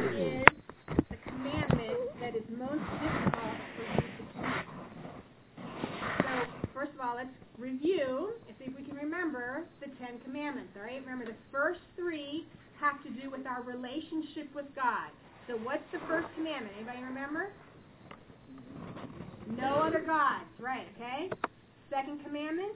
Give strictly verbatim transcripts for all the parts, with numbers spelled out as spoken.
is the commandment that is most difficult for you to keep? So, first of all, let's review and see if we can remember the Ten Commandments, all right? Remember, the first three have to do with our relationship with God. So what's the first commandment? Anybody remember? No other gods, right, okay? Second commandment?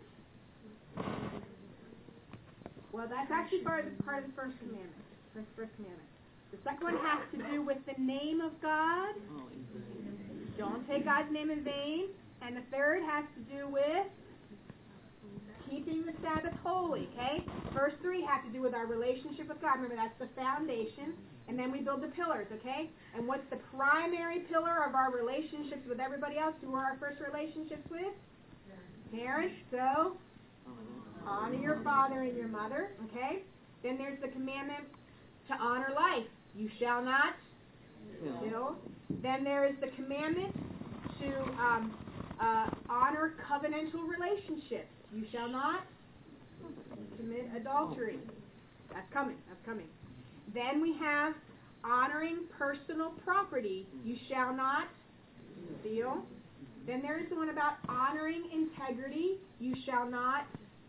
Well, that's actually part of the, part of the first commandment. First, first commandment. The second one has to do with the name of God. Don't take God's name in vain. And the third has to do with keeping the Sabbath holy, okay? First three have to do with our relationship with God. Remember, that's the foundation. And then we build the pillars, okay? And what's the primary pillar of our relationships with everybody else? Who are our first relationships with? Parents. So, honor your father and your mother, okay? Then there's the commandment to honor life. You shall not kill. Then there is the commandment to um, uh, honor covenantal relationships. You shall not commit adultery. That's coming. That's coming. Then we have honoring personal property. You shall not steal. Then there is the one about honoring integrity. You shall not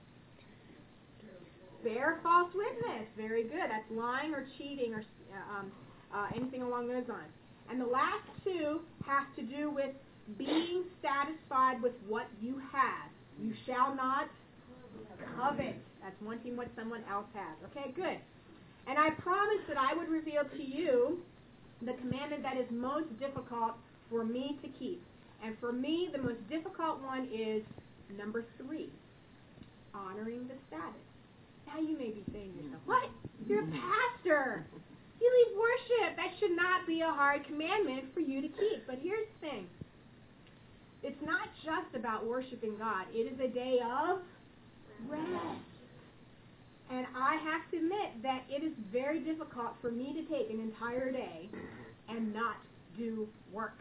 bear false witness. Very good. That's lying or cheating or uh, um, uh, anything along those lines. And the last two have to do with being satisfied with what you have. You shall not covet. That's wanting what someone else has. Okay, good. And I promised that I would reveal to you the commandment that is most difficult for me to keep. And for me, the most difficult one is number three, honoring the Sabbath. Now you may be saying to yourself, what? You're a pastor. You lead worship. That should not be a hard commandment for you to keep. But here's the thing. It's not just about worshiping God. It is a day of rest. And I have to admit that it is very difficult for me to take an entire day and not do work.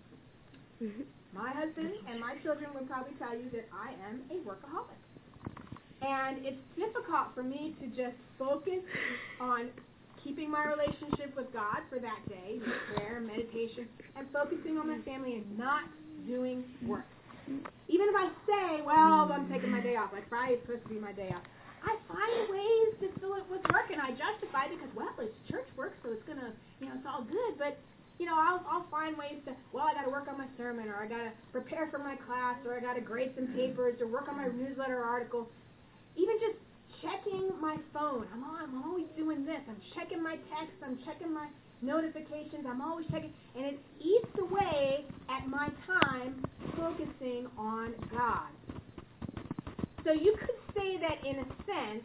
My husband and my children would probably tell you that I am a workaholic. And it's difficult for me to just focus on keeping my relationship with God for that day, prayer, meditation, and focusing on my family and not doing work. Even if I say, well, I'm taking my day off, like Friday is supposed to be my day off, I find ways to fill it with work, and I justify it because, well, it's church work, so it's going to, you know, it's all good. But, you know, I'll, I'll find ways to, well, I got to work on my sermon, or I got to prepare for my class, or I got to grade some papers, or work on my newsletter article. Even just checking my phone. I'm, I'm always doing this. I'm checking my texts. I'm checking my notifications. I'm always checking. And it eats away at my time focusing on God. So you could say that, in a sense,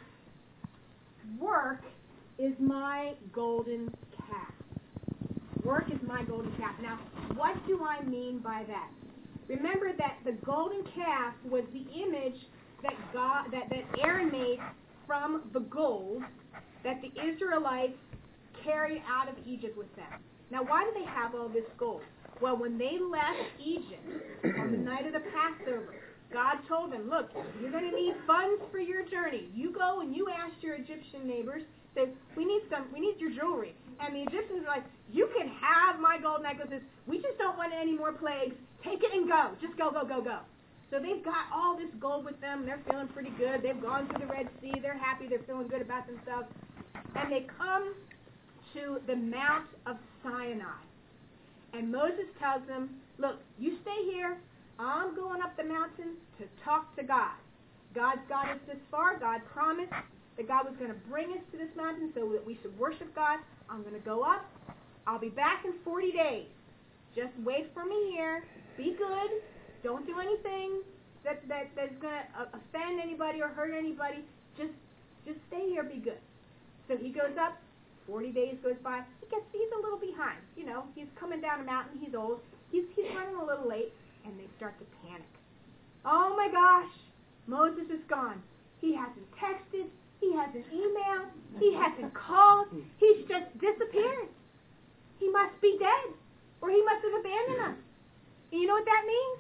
work is my golden calf. Work is my golden calf. Now, what do I mean by that? Remember that the golden calf was the image that God, that, that Aaron made from the gold that the Israelites carried out of Egypt with them. Now, why do they have all this gold? Well, when they left Egypt on the night of the Passover, God told them, look, you're going to need funds for your journey. You go and you ask your Egyptian neighbors, say, we need some, we need your jewelry. And the Egyptians are like, you can have my gold necklaces. We just don't want any more plagues. Take it and go. Just go, go, go, go. So they've got all this gold with them. They're feeling pretty good. They've gone through the Red Sea. They're happy. They're feeling good about themselves. And they come to the Mount of Sinai. And Moses tells them, look, you stay here. I'm going up the mountain to talk to God. God's got us this far. God promised that God was going to bring us to this mountain so that we should worship God. I'm going to go up. I'll be back in forty days. Just wait for me here. Be good. Don't do anything that, that that's going to offend anybody or hurt anybody. Just just stay here, be good. So he goes up. forty days goes by. He gets he's a little behind. You know, he's coming down a mountain. He's old. He's he's running a little late, and they start to panic. Oh my gosh, Moses is gone. He hasn't texted. He hasn't emailed. He hasn't called. He's just disappeared. He must be dead, or he must have abandoned us. And you know what that means?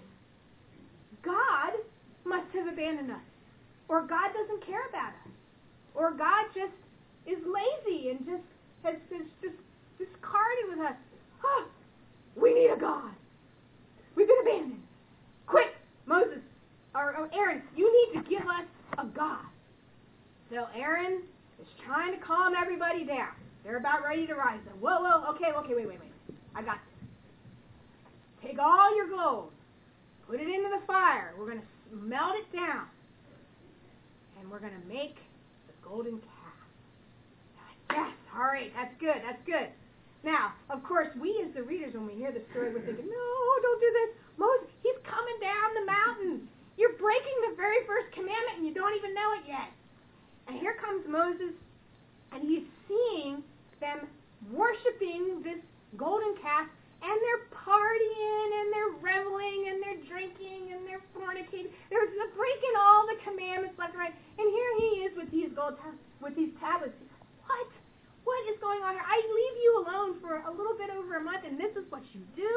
God must have abandoned us. Or God doesn't care about us. Or God just is lazy and just has, has just discarded God. We've been abandoned. Quick, Moses, or, or Aaron, you need to give us a God. So Aaron is trying to calm everybody down. They're about ready to rise up. Whoa, whoa, okay, okay, wait, wait, wait. I got this. Take all your gold. Put it into the fire. We're going to melt it down. And we're going to make the golden calf. Yes, all right, that's good, that's good. Now, of course, we as the readers, when we hear the story, we're thinking, no, don't do this. Moses, he's coming down the mountain. You're breaking the very first commandment, and you don't even know it yet. And here comes Moses, and he's seeing them worshiping this golden calf, and they're partying, and they're reveling, and they're drinking, and they're fornicating. They're breaking all the commandments left and right. And here he is with these gold ta- with these tablets. What? What is going on here? I leave you alone for a little bit over a month, and this is what you do?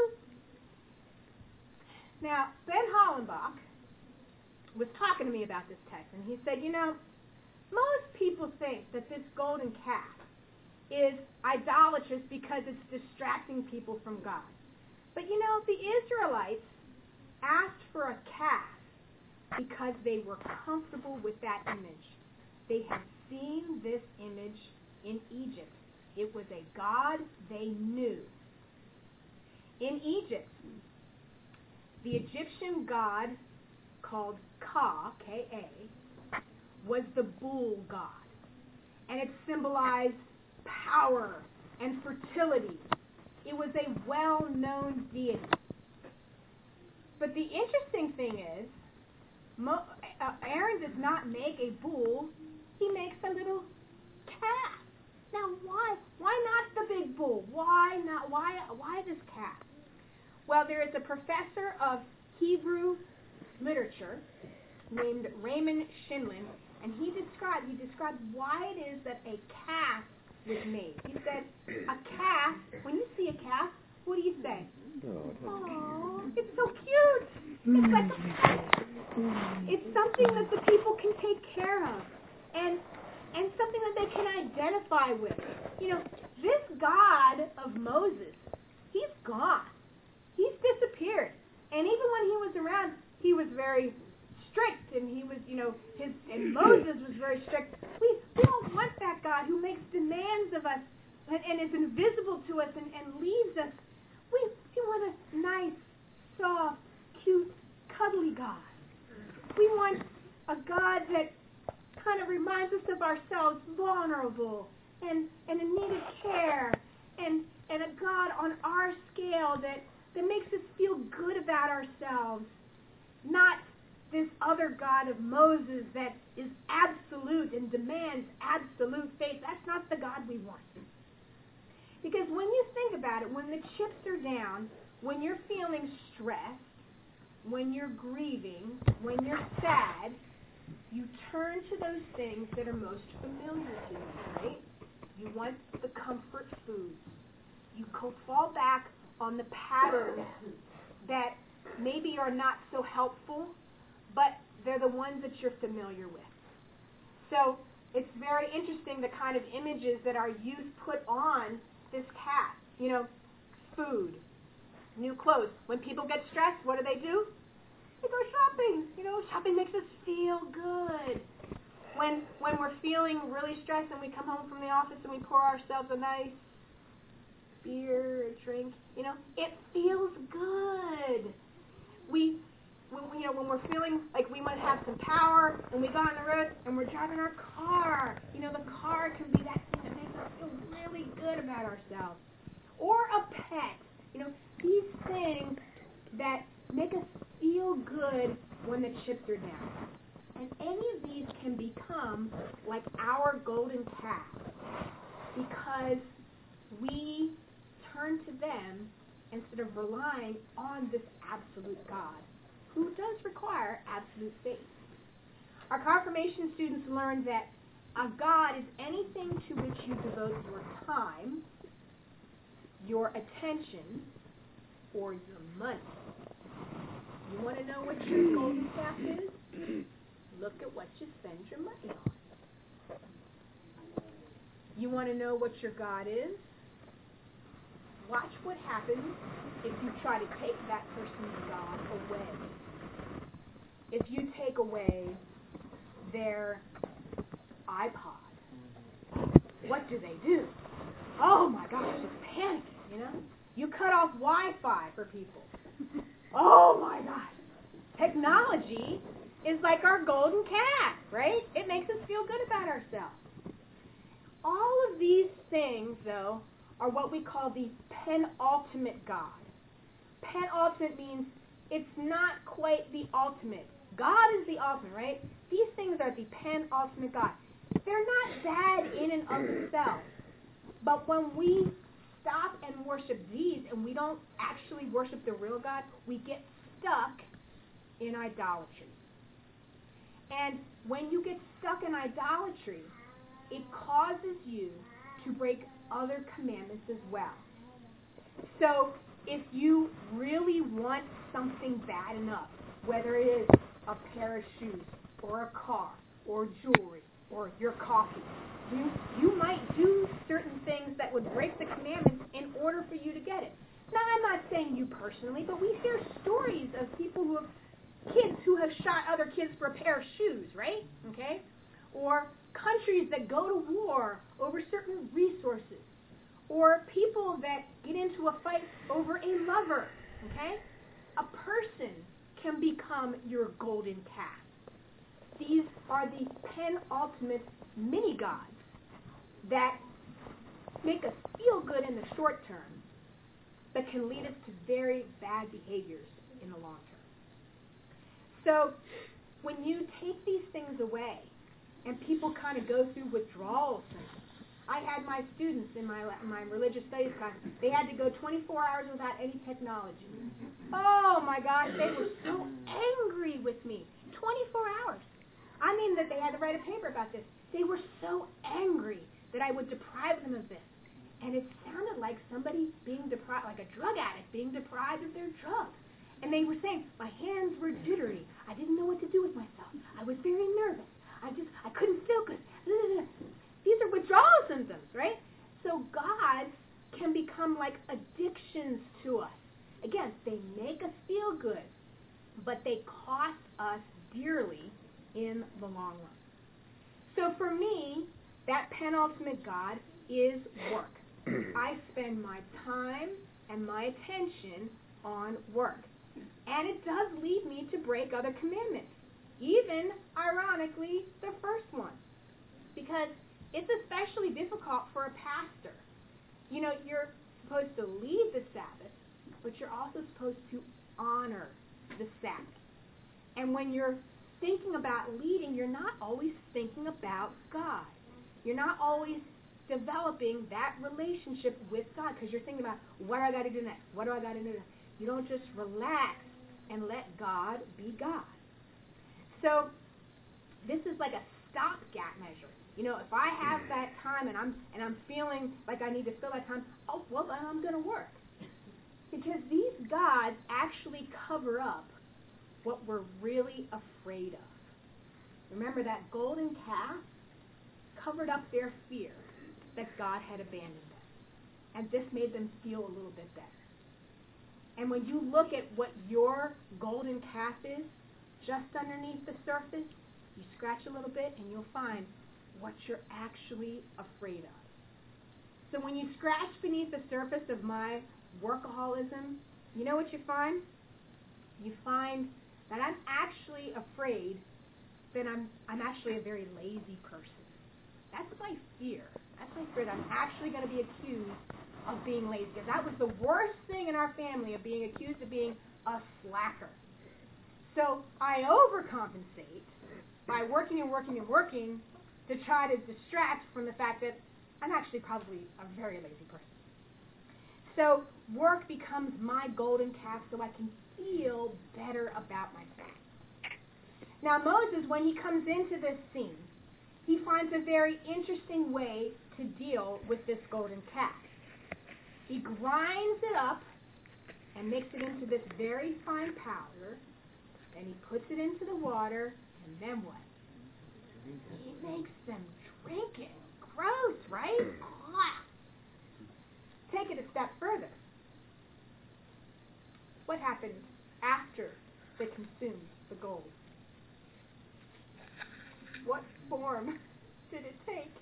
Now, Ben Hollenbach was talking to me about this text, and he said, you know, most people think that this golden calf is idolatrous because it's distracting people from God. But you know, the Israelites asked for a calf because they were comfortable with that image. They had seen this image in Egypt. It was a God they knew. In Egypt, the Egyptian god called Ka, K A, was the bull god. And it symbolized power and fertility. It was a well-known deity. But the interesting thing is, Mo, uh, Aaron does not make a bull, he makes a little calf. Now why? Why not the big bull? Why not? Why, why this calf? Well, there is a professor of Hebrew literature named Raymond Shinlin, and he described, he described why it is that a calf was made. He said, a calf, when you see a calf, what do you say? Oh, it's so cute. It's like a pet. It's something that the people can take care of, and and something that they can identify with. You know, this God of Moses, he's gone. He's disappeared. And even when he was around, he was very strict, and he was, you know, his and Moses was very strict. We, we don't want that God who makes demands of us and, and is invisible to us and, and leaves us. We, we want a nice, soft, cute, cuddly God. We want a God that kind of reminds us of ourselves, vulnerable and, and in need of care, and, and a God on our scale that, that makes us feel good about ourselves, not this other God of Moses that is absolute and demands absolute faith. That's not the God we want. Because when you think about it, when the chips are down, when you're feeling stressed, when you're grieving, when you're sad, you turn to those things that are most familiar to you, right? You want the comfort foods. You fall back on the patterns that maybe are not so helpful, but they're the ones that you're familiar with. So it's very interesting the kind of images that our youth put on this calf. You know, food, new clothes. When people get stressed, what do they do? They go shopping. You know, shopping makes us feel good. When when we're feeling really stressed and we come home from the office and we pour ourselves a nice beer or drink, you know, it feels good. We, when, you know, when we're feeling like we want to have some power and we go on the road and we're driving our car, you know, the car can be that thing that makes us feel really good about ourselves. Or a pet, you know, these things that make us feel good when the chips are down. And any of these can become like our golden calf because we turn to them instead of relying on this absolute God who does require absolute faith. Our confirmation students learned that a God is anything to which you devote your time, your attention, or your money. You want to know what your golden calf is? Look at what you spend your money on. You want to know what your God is? watch what happens if you try to take that person's God away. If you take away their iPod, what do they do? Oh my gosh, it's panic, you know? You cut off Wi-Fi for people. Oh my gosh. Technology is like our golden calf, right? It makes us feel good about ourselves. All of these things, though, are what we call the penultimate God. Penultimate means it's not quite the ultimate. God is the ultimate, right? These things are the penultimate God. They're not bad in and of themselves. But when we stop and worship these and we don't actually worship the real God, we get stuck in idolatry. And when you get stuck in idolatry, it causes you to break other commandments as well. So if you really want something bad enough, whether it is a pair of shoes or a car or jewelry or your coffee, you, you might do certain things that would break the commandments in order for you to get it. Now, I'm not saying you personally, but we hear stories of people who have, kids who have shot other kids for a pair of shoes, right? Okay? Or countries that go to war over certain resources. Or people that get into a fight over a lover, okay? A person can become your golden calf. These are the penultimate mini-gods that make us feel good in the short term, but can lead us to very bad behaviors in the long term. So when you take these things away, and people kind of go through withdrawal symptoms. I had my students in my my religious studies class, they had to go twenty-four hours without any technology. Oh my gosh, they were so angry with me. twenty-four hours. I mean that they had to write a paper about this. They were so angry that I would deprive them of this. And it sounded like somebody being deprived, like a drug addict being deprived of their drugs. And they were saying, my hands were jittery. I didn't know what to do with myself. I was very nervous. I just, I couldn't feel good. These are withdrawal symptoms, right? So gods can become like addictions to us. Again, they make us feel good, but they cost us dearly in the long run. So for me, that penultimate God is work. I spend my time and my attention on work. And it does lead me to break other commandments. Even, ironically, the first one. Because it's especially difficult for a pastor. You know, you're supposed to lead the Sabbath, but you're also supposed to honor the Sabbath. And when you're thinking about leading, you're not always thinking about God. You're not always developing that relationship with God because you're thinking about, what do I got to do next? What do I got to do next? You don't just relax and let God be God. So this is like a stopgap measure. You know, if I have that time and I'm and I'm feeling like I need to fill that time, oh, well, then I'm going to work. Because these gods actually cover up what we're really afraid of. Remember, that golden calf covered up their fear that God had abandoned them. And this made them feel a little bit better. And when you look at what your golden calf is, just underneath the surface, you scratch a little bit and you'll find what you're actually afraid of. So when you scratch beneath the surface of my workaholism, you know what you find? You find that I'm actually afraid that I'm I'm actually a very lazy person. That's my fear. That's my fear that I'm actually going to be accused of being lazy. Because that was the worst thing in our family, of being accused of being a slacker. So I overcompensate by working and working and working to try to distract from the fact that I'm actually probably a very lazy person. So work becomes my golden calf so I can feel better about myself. Now Moses, when he comes into this scene, he finds a very interesting way to deal with this golden calf. He grinds it up and makes it into this very fine powder. And he puts it into the water, and then what? He makes them drink it. Gross, right? Take it a step further. what happened after they consumed the gold? What form did it take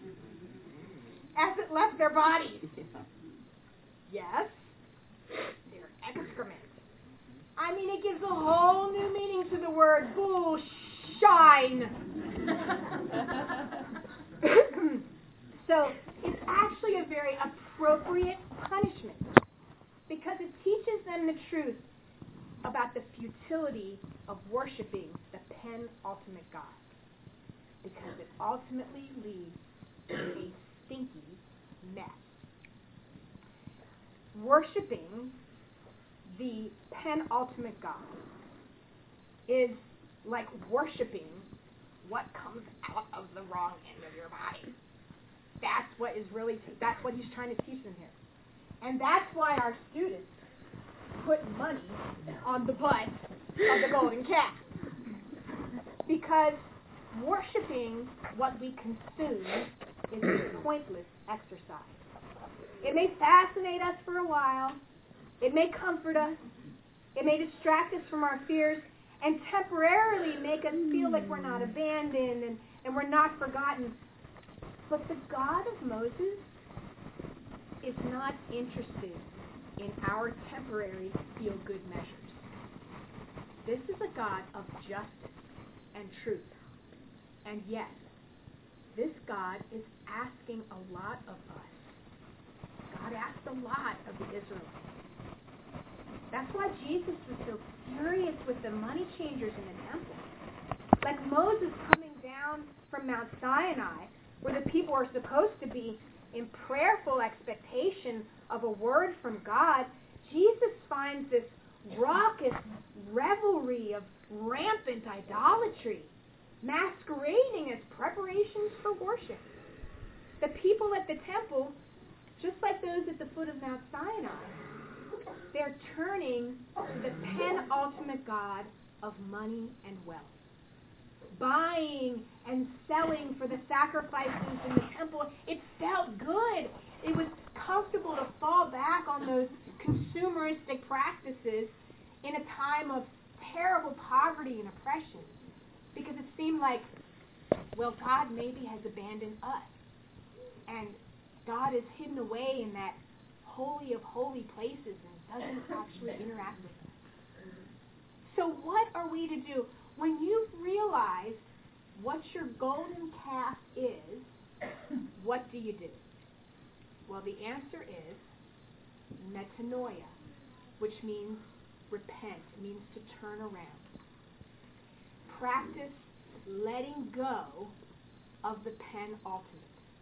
as it left their bodies? Yes, their excrement. I mean, it gives a whole new meaning to the word bullshine. So it's actually a very appropriate punishment because it teaches them the truth about the futility of worshiping the penultimate God, because it ultimately leads to a stinky mess. Worshipping the penultimate God is like worshipping what comes out of the wrong end of your body. That's what is really, that's what he's trying to teach them here. And that's why our students put money on the butt of the golden calf. Because worshiping what we consume is a pointless exercise. It may fascinate us for a while. It may comfort us. It may distract us from our fears and temporarily make us feel like we're not abandoned and, and we're not forgotten. But the God of Moses is not interested in our temporary feel-good measures. This is a God of justice and truth. And yes, this God is asking a lot of us. God asked a lot of the Israelites. That's why Jesus was so furious with the money changers in the temple. Like Moses coming down from Mount Sinai, where the people are supposed to be in prayerful expectation of a word from God, Jesus finds this raucous revelry of rampant idolatry, masquerading as preparations for worship. The people at the temple, just like those at the foot of Mount Sinai, they're turning to the penultimate God of money and wealth, buying and selling for the sacrifices in the temple. It felt good. It was comfortable to fall back on those consumeristic practices in a time of terrible poverty and oppression, because it seemed like, well, God maybe has abandoned us, and God is hidden away in that holy of holy places and doesn't actually interact with us. So what are we to do? When you've realized what your golden calf is, what do you do? Well, the answer is metanoia, which means repent. It means to turn around. Practice letting go of the penultimate.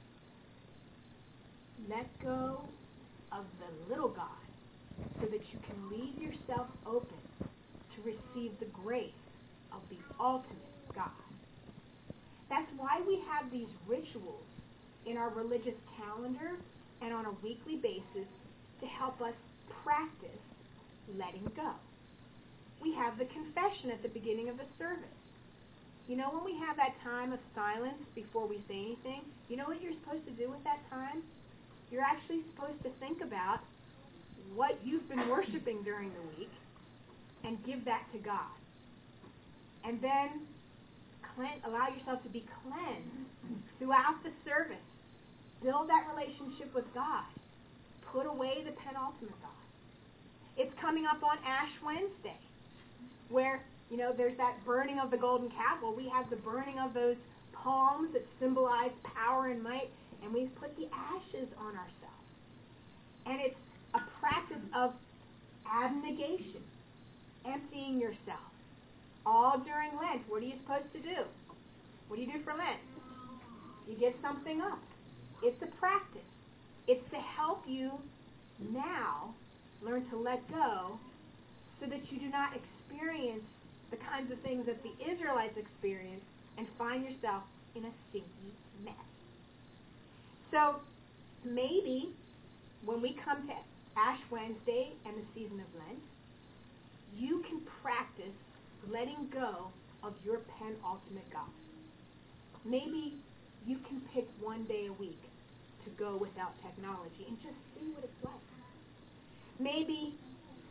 Let go of the little God so that you can leave yourself open to receive the grace of the ultimate God. That's why we have these rituals in our religious calendar and on a weekly basis to help us practice letting go. We have the confession at the beginning of the service. You know, when we have that time of silence before we say anything, you know what you're supposed to do with that time? You're actually supposed to think about what you've been worshiping during the week and give that to God. And then cleanse, allow yourself to be cleansed throughout the service. Build that relationship with God. Put away the penultimate God. It's coming up on Ash Wednesday, where, you know, there's that burning of the golden calf. Well, we have the burning of those palms that symbolize power and might, and we've put the ashes on ourselves. And it's a practice of abnegation, emptying yourself. All during Lent, what are you supposed to do? What do you do for Lent? You give something up. It's a practice. It's to help you now learn to let go so that you do not experience the kinds of things that the Israelites experienced and find yourself in a stinky mess. So maybe when we come to Ash Wednesday and the season of Lent, you can practice letting go of your penultimate God. Maybe you can pick one day a week to go without technology and just see what it's like. Maybe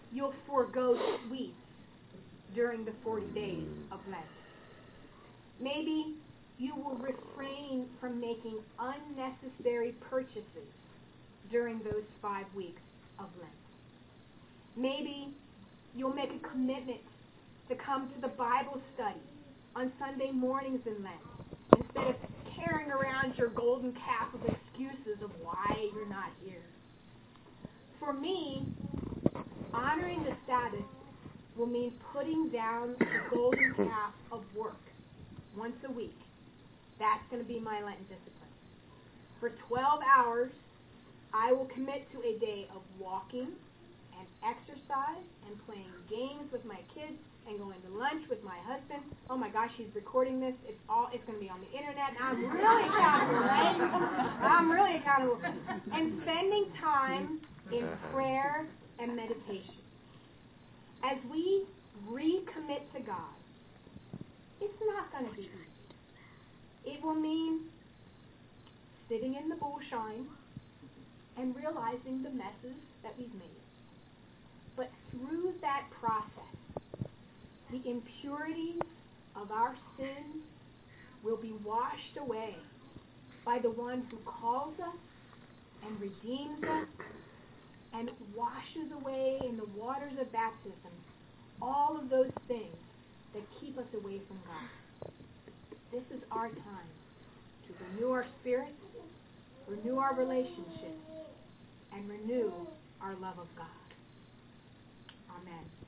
you'll forego sweets during the forty days of Lent. Maybe you will refrain from making unnecessary purchases during those five weeks of Lent. Maybe you'll make a commitment to come to the Bible study on Sunday mornings in Lent instead of carrying around your golden calf of excuses of why you're not here. For me, honoring the Sabbath will mean putting down the golden calf of work once a week. That's going to be my Lenten discipline. For twelve hours, I will commit to a day of walking and exercise and playing games with my kids and going to lunch with my husband. Oh my gosh, he's recording this. It's all it's going to be on the internet. And I'm really accountable, right? I'm really accountable. And spending time in prayer and meditation. As we recommit to God, it's not going to be easy. It will mean sitting in the bullshine and realizing the messes that we've made. But through that process, the impurities of our sins will be washed away by the one who calls us and redeems us and washes away in the waters of baptism all of those things that keep us away from God. This is our time to renew our spirits, renew our relationships, and renew our love of God. Amen.